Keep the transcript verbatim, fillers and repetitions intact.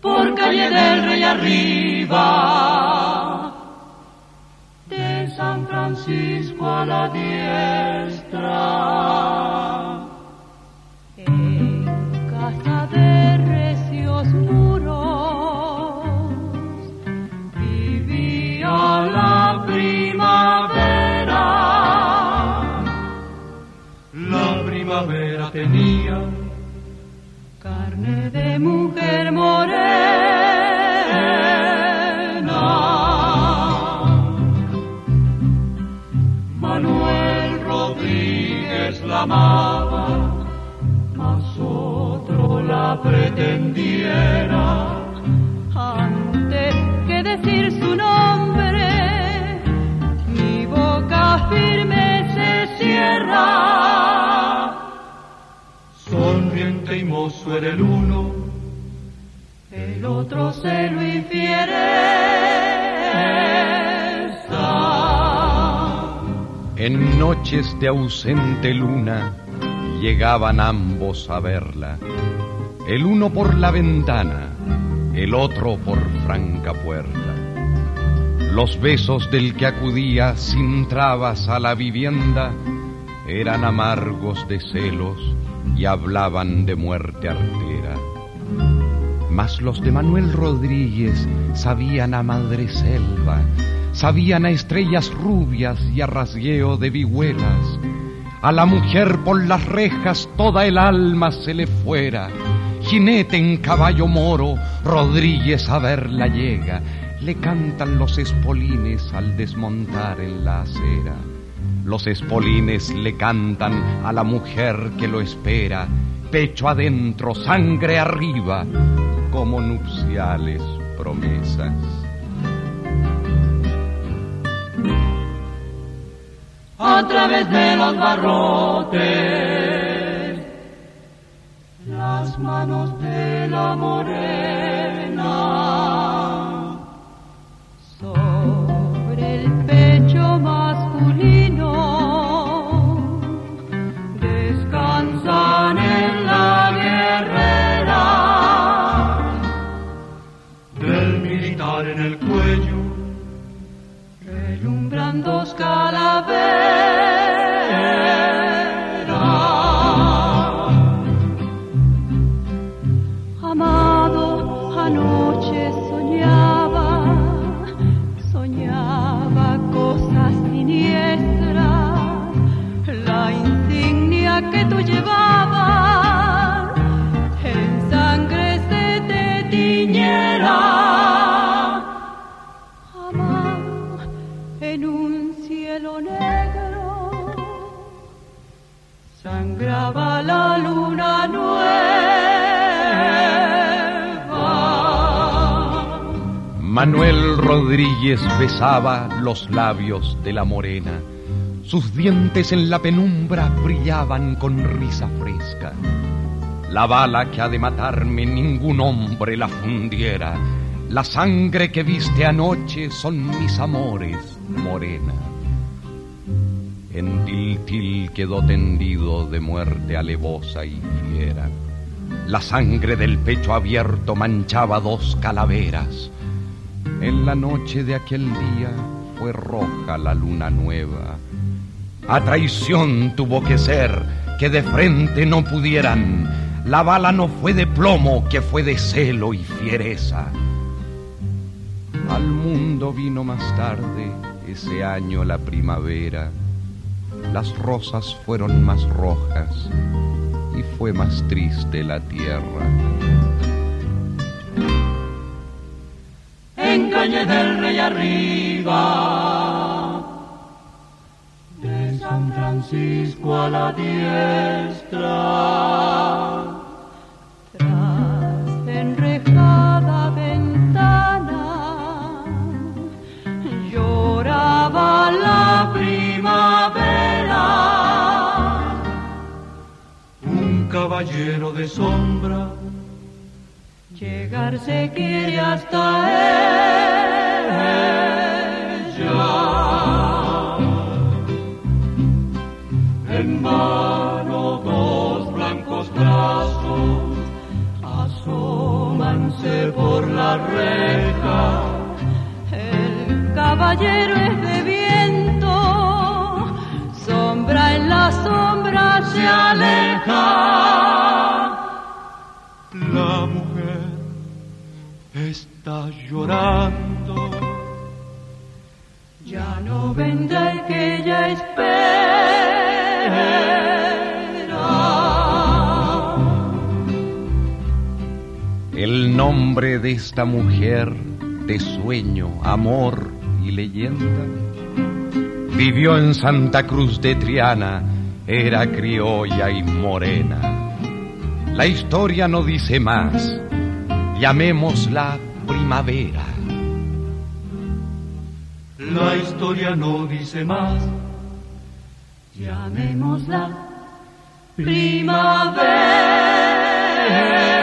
por calle del Rey arriba, de San Francisco a la diestra. En casa de recios muros vivía la primavera. La primavera tenía carne de mujer morena. Manuel Rodríguez la amaba, mas otro la pretendiera. Antes que decir su nombre, mi boca firme se cierra. Sonriente y mozo era el uno, el otro celo y fiereza. En noches de ausente luna llegaban ambos a verla, el uno por la ventana, el otro por franca puerta. Los besos del que acudía sin trabas a la vivienda eran amargos de celos y hablaban de muerte artera. Mas los de Manuel Rodríguez sabían a madre selva, sabían a estrellas rubias y a rasgueo de vihuelas. A la mujer por las rejas toda el alma se le fuera. Jinete en caballo moro, Rodríguez a verla llega. Le cantan los espolines al desmontar en la acera. Los espolines le cantan a la mujer que lo espera, pecho adentro, sangre arriba, como nupciales promesas. A través de los barrotes, las manos de la morena, sobre el pecho masculino, descansan en la guerrera. del militar en el cuello, Relumbran dos calaveras. Amado, anoche soñaba, soñaba cosas siniestras. La insignia que tú llevabas en sangre se te tiñera. En un cielo negro sangraba la luna nueva. Manuel Rodríguez besaba los labios de la morena. Sus dientes en la penumbra brillaban con risa fresca. La bala que ha de matarme ningún hombre la fundiera. La sangre que viste anoche son mis amores, morena. En Tiltil quedó tendido de muerte alevosa y fiera. La sangre del pecho abierto manchaba dos calaveras. En la noche de aquel día fue roja la luna nueva. A traición tuvo que ser, que de frente no pudieran. La bala no fue de plomo, que fue de celo y fiereza. Al mundo vino más tarde, ese año la primavera. Las rosas fueron más rojas y fue más triste la tierra. En calle del Rey arriba, de San Francisco a la diestra, tras enrejada ventana, lloraba la primavera. un caballero de sombra, llegar se quiere hasta ella. En mano dos blancos brazos asoman once por la reja. El caballero es de viento, sombra en la sombra se aleja. La mujer está llorando, ya no vendrá el que ella espera. El nombre de esta mujer, de sueño, amor y leyenda, vivió en Santa Cruz de Triana, era criolla y morena. La historia no dice más, llamémosla primavera. La historia no dice más, llamémosla primavera.